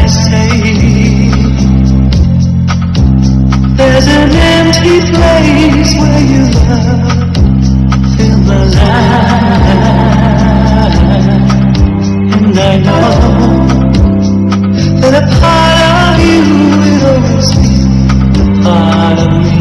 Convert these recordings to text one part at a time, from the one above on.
I say there's an empty place where you love fill my life, and I know that a part of you will always be a part of me.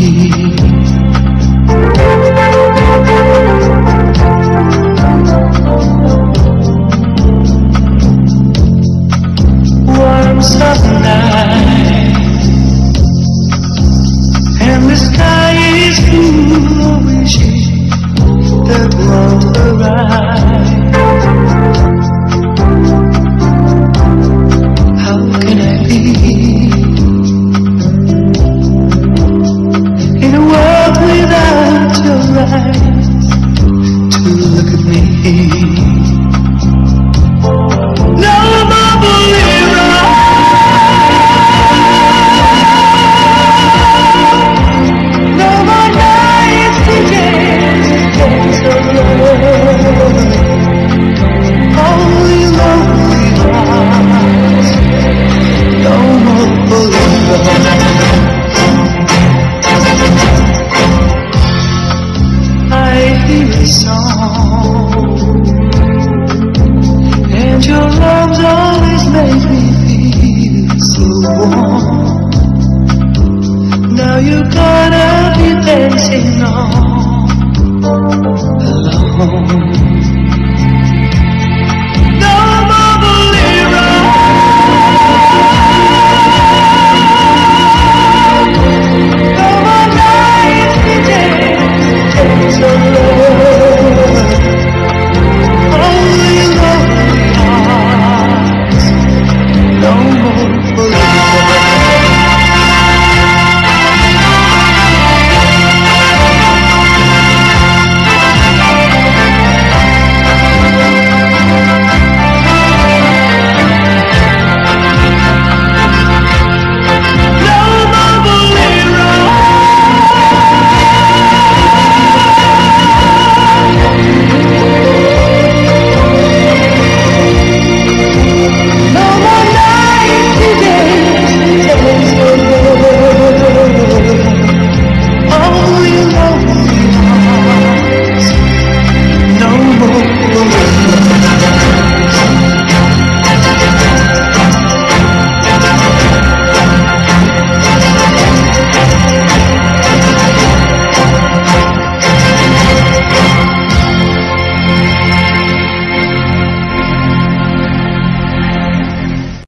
Warm summer night, and the sky is full of wishes that won't arrive. How can I be in a world without your eyes to look at me? No more believer, no more nights to dance alone. Only lonely hearts, no more believer. I hear a song, and your arms always make me feel so warm. Now you're gonna be dancing on alone.